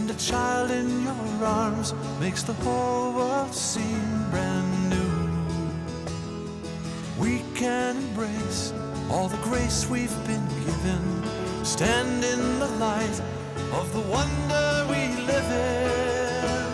And a child in your arms makes the whole world seem brand new. We can embrace all the grace we've been given, stand in the light of the wonder we live in.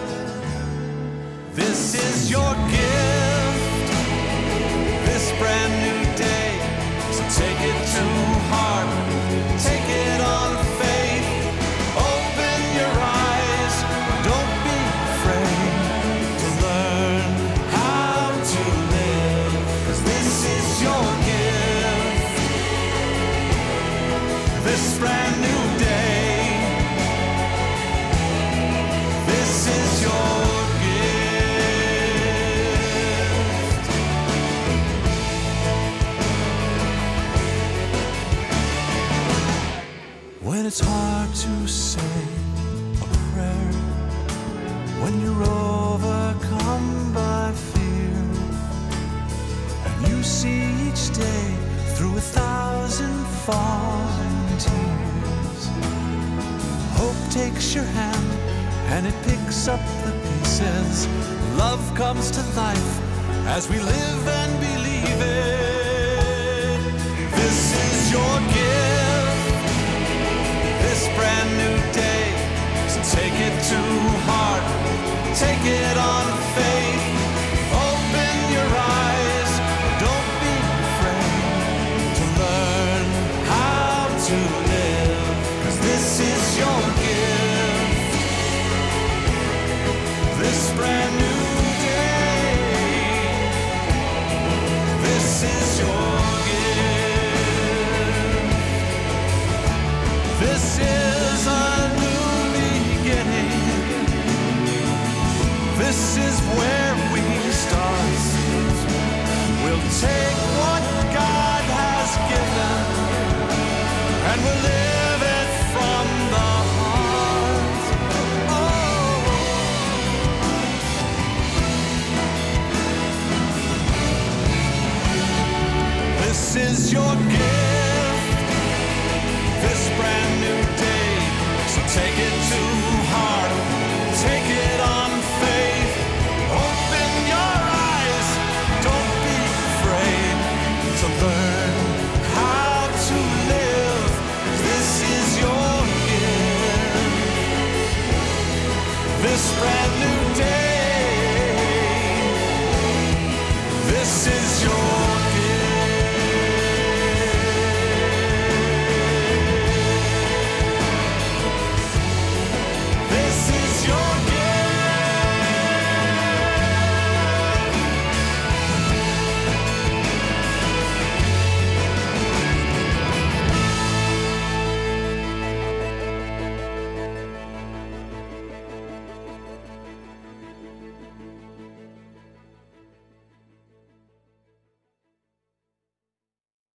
This is your gift, this brand new day. So take it to heart, take it on faith. Open your eyes, don't be afraid to learn how to live. 'Cause this is your gift, this brand new day. This is your gift. When it's hard to say a prayer, when you're overcome by fear, and you see each day through 1,000 falling tears, hope takes your hand and it picks up the pieces. Love comes to life as we live and believe it. This is your gift, this brand new day. So take it to heart, take it on faith. Open your eyes, don't be afraid to learn how to live. 'Cause this is your gift, this brand new day. This is your gift. This is a new beginning. This is where we start. We'll take what God has given and we'll live it from the heart. Oh. This is your gift, this brand new day. So take it to heart, take it on faith. Open your eyes, don't be afraid to learn how to live. This is your gift, this brand new